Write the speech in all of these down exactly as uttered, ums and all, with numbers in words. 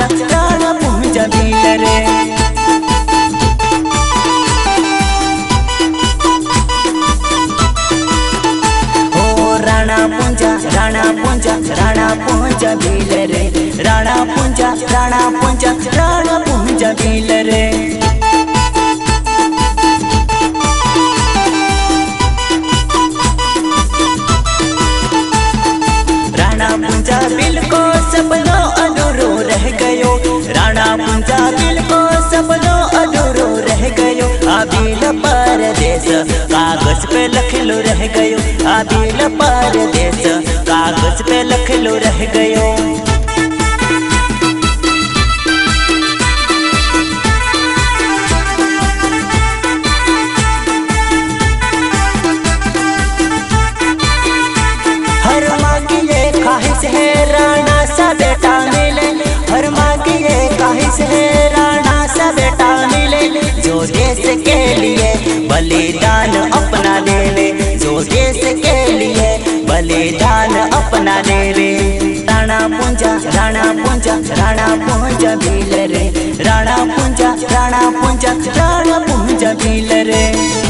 राणा पूंजा भील रे। ओ राणा पूंजा राणा पूंजा राणा पूंजा भील रे। राणा पूंजा राणा पूंजा राणा पूंजा भील रे। राणा पूंजा भील को सपनों अधूरो रह गयो। राणा पूंजा भील को सपनों अधूरो रह गयो। आ भील परदेस कागज पे लखलो रह गयो। आ भील परदेस कागज पे लखलो रह गयो। हर माँ की ये ख्वाहिश है राणा सा बेटा मिले। हर माँ की ये ख्वाहिश है राणा सा बेटा मिले। जो देश के लिए बलिदान अपना ले ले। जो देश के लिए बलिदान अपना ले ले। राणा पूंजा राणा पूंजा राणा पूंजा भील रे। राणा पूंजा राणा पूंजा राणा पूंजा भील रे।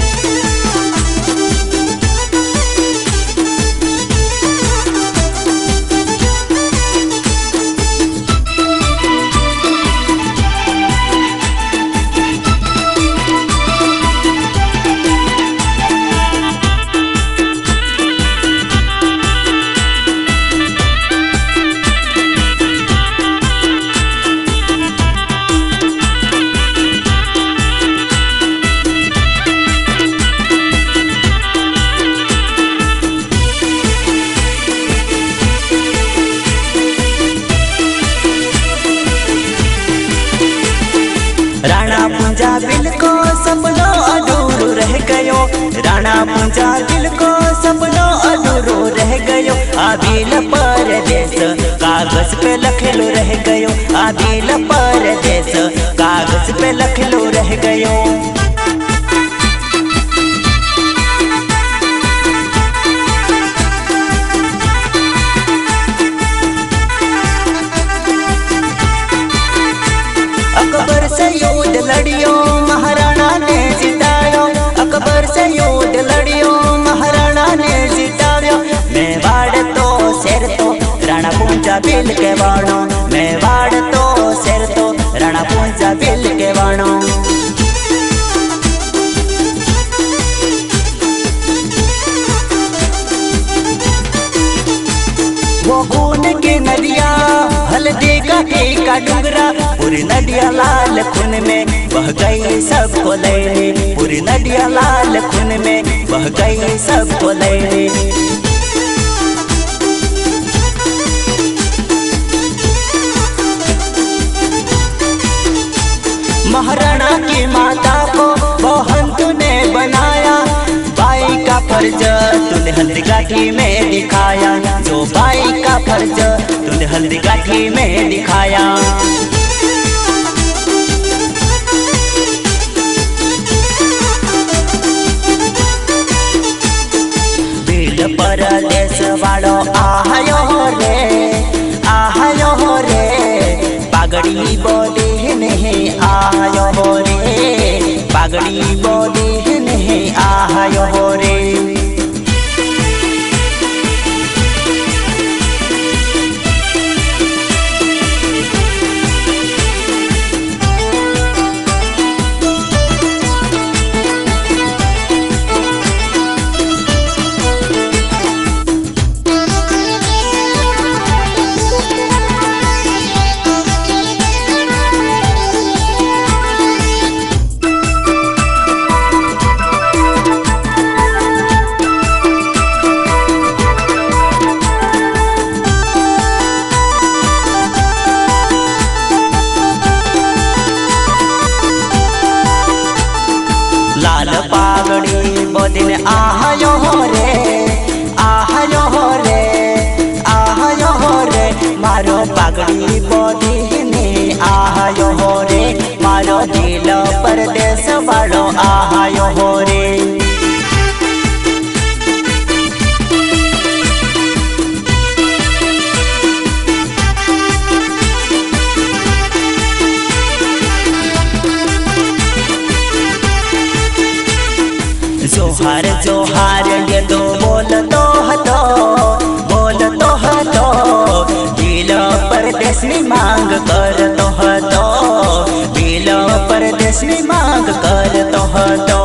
राणा पूंजा भील को सपनों अधूरो रह गयो। राणा पूंजा भील को सपनों अधूरो रह गयो। आ भील परदेस कागज पे लखलो रह गयो। आ भील परदेस कागज पे लखलो रह गयो। अकबर से युद्ध लड़ियो महाराणा ने जितायो। अकबर से युद्ध लड़ियो महाराणा ने जितायो। मेवाड़ तो शेर तो राणा पूंजा भील के बाणो। मेवाड़ तो शेर तो राणा पूंजा भील के बाणो। वो खून की नदिया हल्दी का टीका डूंगरा। पूरी नदिया लाल खून में बह गई सबको लेने। पूरी नदिया लाल खून में बह गई सबको लेने। महाराणा की माता को बहन तूने बनाया। बाई का फर्ज तूने हल्दी गाठी में दिखाया। जो बाई का फर्ज तूने हल्दी गाठी में दिखाया। भील परदेस वालो आयो रे आयो रे। पागड़ी बोली नहीं आयो रे। पागड़ी बोली नहीं आयो रे। लाल पागड़ी बोदिन आयो रे आयो रे आयो रे। मारो पागड़ी बोदिन आयो रे। मारो दिल परदेस वालो आयो रे। जोहार जोहार ये तो बोलतो हतो बोलतो हतो दिल परदेश में मांग करतो हतो दिल परदेश में मांग करतो हतो।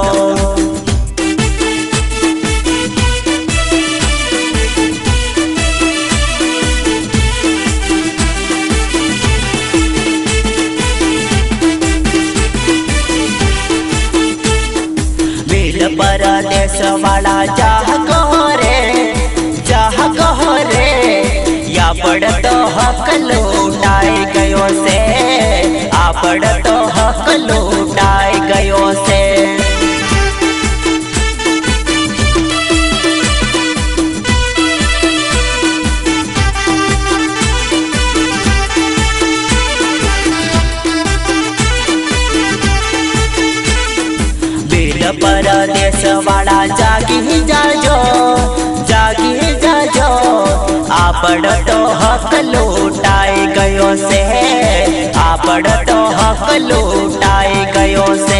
परदेश वाला जाह रे जाह रे या पड़त हक लूटाए गयो से आ पड़त हक लूटाए गयो से। परदेश वाला जागी जाजो जागी जाजो आपड़ तो हक लूटाए गयो से आपड़ तो हक लूटाए गयो से।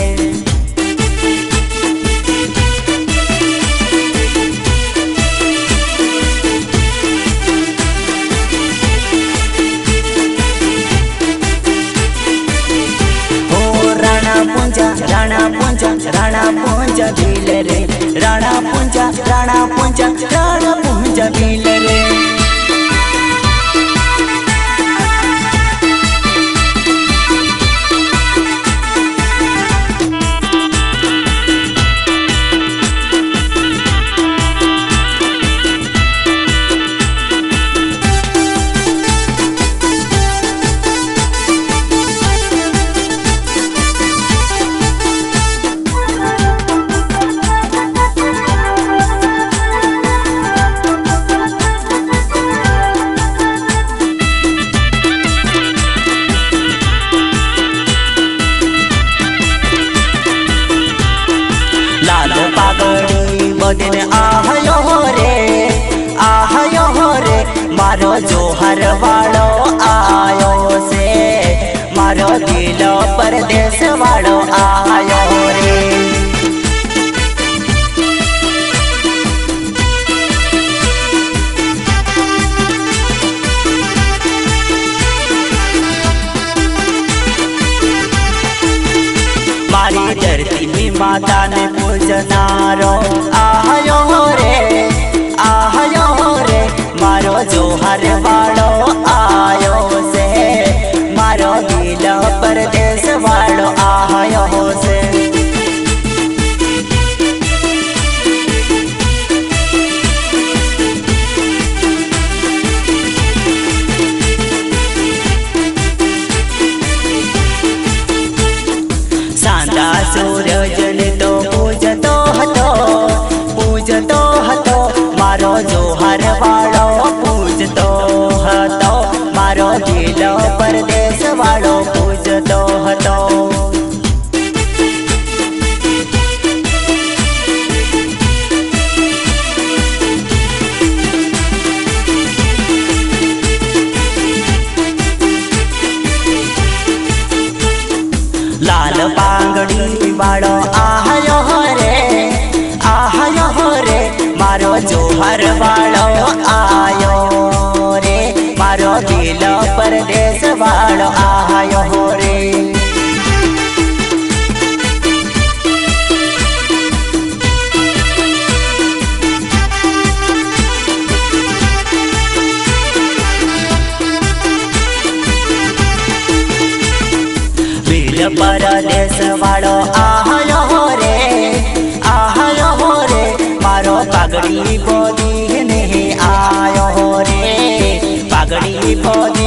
राणा पुंजा राणा पुंजा भील रे राणा पुंजा राणा पुंजा राणा पुंजा भील रे। पागड़ी बदन आहयो रे आहयो रे मारो जोहर वालो आयो से मारो दिल परदेश वालो आयो रे। मारी धरती में माता ने पूजनारो आयो रे आयो रे मारो जोहर वालो आयो से मारो दिल परदेश वालो आयो से। सांदा सूरज ने तो पूजतो हतो पूजतो हतो मारो जोहर वालो पूजतो हतो मारो दिल परदेश वालो पूजतो हतो। लाल पांगड़ी वालो आयो रे आयो रे मारो जोहर वालो आयो रे मारो दिल परदेश वालो आयो रे। परदेश वालो आयो रे आयो रे मारो पागड़ी बोली नहीं आयो रे पागड़ी बोली